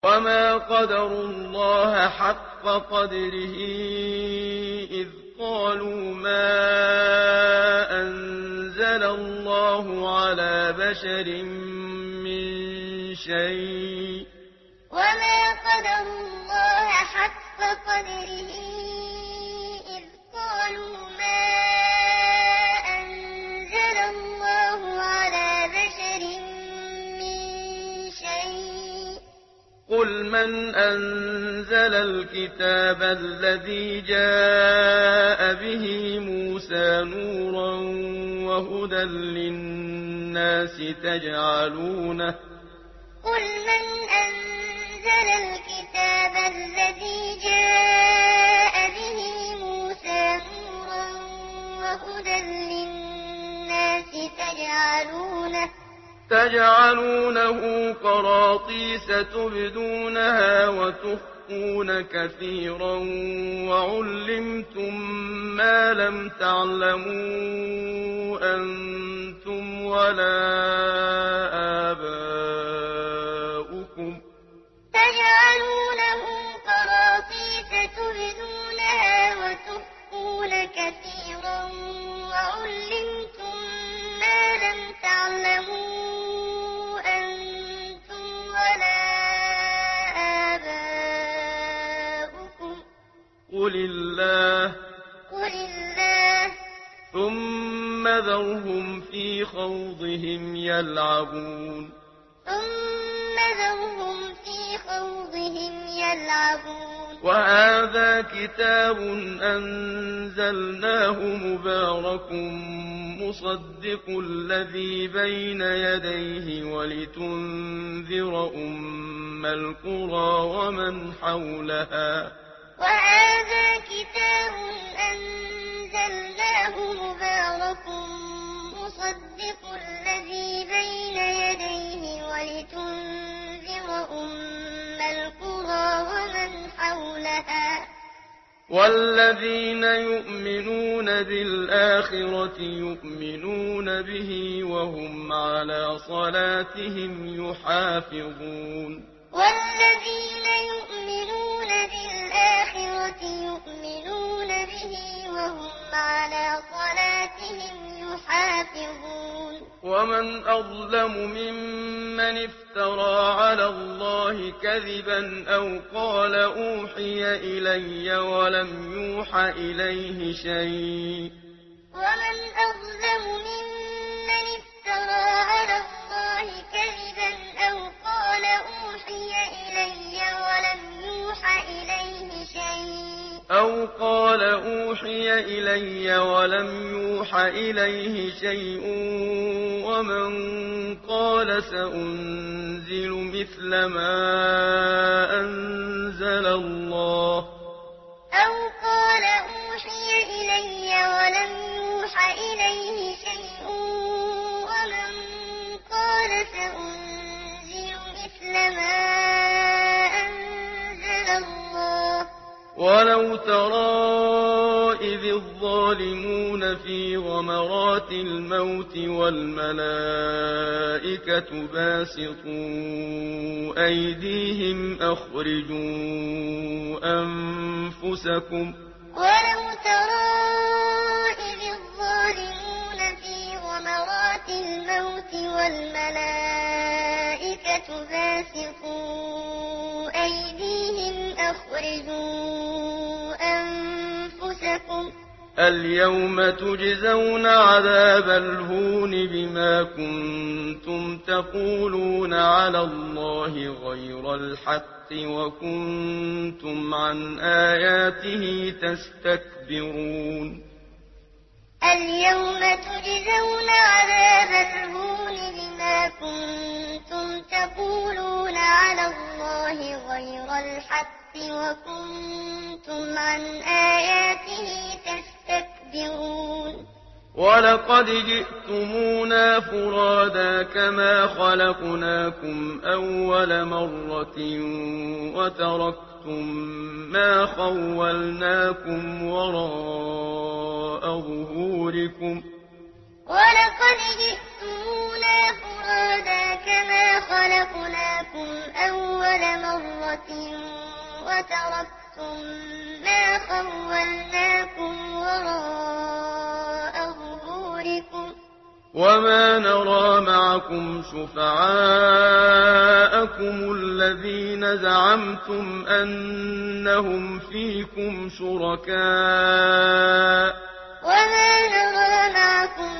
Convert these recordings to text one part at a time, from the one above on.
وَمَا قَدَرُوا اللَّهَ حَقَّ قَدْرِهِ إِذْ قَالُوا مَا أَنزَلَ اللَّهُ عَلَىٰ بَشَرٍ مِّن شَيْءٍ ۗ وَمَا قَدَرُوا اللَّهَ حَقَّ قَدْرِهِ إِذْ قَالُوا مَا أَنزَلَ اللَّهُ عَلَىٰ بَشَرٍ مِّن شَيْءٍ ۗ قُلْ مَنْ أَنزَلَ الْكِتَابَ الَّذِي جَاءَ بِهِ مُوسَىٰ نُورًا وَهُدًى لِّلنَّاسِ قُلْ مَنْ أَنزَلَ الْكِتَابَ الَّذِي جَاءَ بِهِ مُوسَىٰ نُورًا وَهُدًى لِّلنَّاسِ تَجْعَلُونَهُ قَرَاطِيسَ تُبْدُونَهَا وَتُخْفُونَ كَثِيرًا وَعُلِّمْتُم مَّا لَمْ تَعْلَمُوا أَنتُمْ وَلَا آبَاؤُكُمْ ۖ تَجْعَلُونَهُ قَرَاطِيسَ تُبْدُونَهَا وَتُخْفُونَ كَثِيرًا وَعُلِّمْتُم مَّا لَمْ تَعْلَمُوا أَنتُمْ وَلَا آبَاؤُكُمْ ۖ قُلِ اللَّهُ ثُمَّ ذَرْهُمْ فِي خَوْضِهِمْ يَلْعَبُونَ وَهَٰذَا كِتَابٌ أَنزَلْنَاهُ مُبَارَكٌ مُّصَدِّقُ الَّذِي بَيْنَ يَدَيْهِ وَلِتُنذِرَ أُمَّ الْقُرَىٰ وَمَنْ حَوْلَهَا ۚ وَهَٰذَا كِتَابٌ أَنزَلْنَاهُ مُبَارَكٌ مُّصَدِّقُ الَّذِي بَيْنَ يَدَيْهِ وَلِتُنذِرَ أُمَّ الْقُرَىٰ وَمَنْ حَوْلَهَا ۚ وَالَّذِينَ يُؤْمِنُونَ بِالْآخِرَةِ يُؤْمِنُونَ بِهِ وَهُمْ عَلَىٰ صَلَاتِهِمْ يُحَافِظُونَ وَالَّذِينَ يُؤْمِنُونَ بِالْآخِرَةِ يُؤْمِنُونَ بِهِ وَهُمْ عَلَىٰ صَلَاتِهِمْ يُحَافِظُونَ وَمَنْ أَظْلَمُ مِمَّنِ افْتَرَىٰ عَلَى اللَّهِ كَذِبًا أَوْ قَالَ أُوحِيَ إِلَيَّ وَلَمْ يُوحَ إِلَيْهِ شَيْءٌ ۚ وَمَنْ أَظْلَمُ مِمَّنِ افْتَرَىٰ عَلَى اللَّهِ كَذِبًا أَوْ قَالَ أُوحِيَ إِلَيَّ وَلَمْ يُوحَ إِلَيْهِ شَيْءٌ وَمَن قَالَ سَأُنزِلُ مِثْلَ مَا أَنزَلَ اللَّهُ وَلَوْ تَرَىٰ إِذِ الظَّالِمُونَ فِي غَمَرَاتِ الْمَوْتِ وَالْمَلَائِكَةُ بَاسِطُو أَيْدِيهِمْ أَخْرِجُوا أَنفُسَكُمْ ۖ الْيَوْمَ تُجْزَوْنَ عَذَابَ الْهُونِ بِمَا كُنتُمْ تَقُولُونَ عَلَى اللَّهِ غَيْرَ الْحَقِّ وَكُنتُمْ عَنْ آيَاتِهِ تَسْتَكْبِرُونَ الْيَوْمَ تُجْزَوْنَ عَذَابَ الْهُونِ بِمَا كُنتُمْ تَقُولُونَ عَلَى اللَّهِ غَيْرَ الْحَقِّ وَكُنتُمْ عَنْ آيَاتِهِ تَسْتَكْبِرُونَ وَلَقَدْ جِئْتُمُونَا فُرَادَىٰ كَمَا خَلَقْنَاكُمْ أَوَّلَ مَرَّةٍ وَتَرَكْتُم مَّا خَوَّلْنَاكُمْ وَرَاءَ ظُهُورِكُمْ ۖ وَلَقَدْ جِئْتُمُونَا فُرَادَىٰ فرادا كما خلقناكم أول مرة وتركتم ما خولناكم وراء ظهوركم وما نرى معكم شفعاءكم الذين زعمتم أنهم فيكم شركاء وما نرى معكم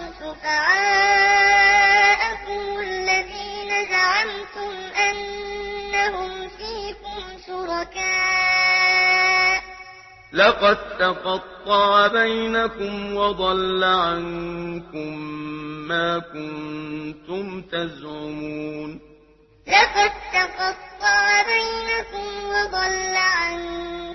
شفعاءكم الذين زعمتم أنهم فيكم شركاء لقد تقطع بينكم وضل عنكم ما كنتم تزعمون لقد تقطع بينكم وضل عنكم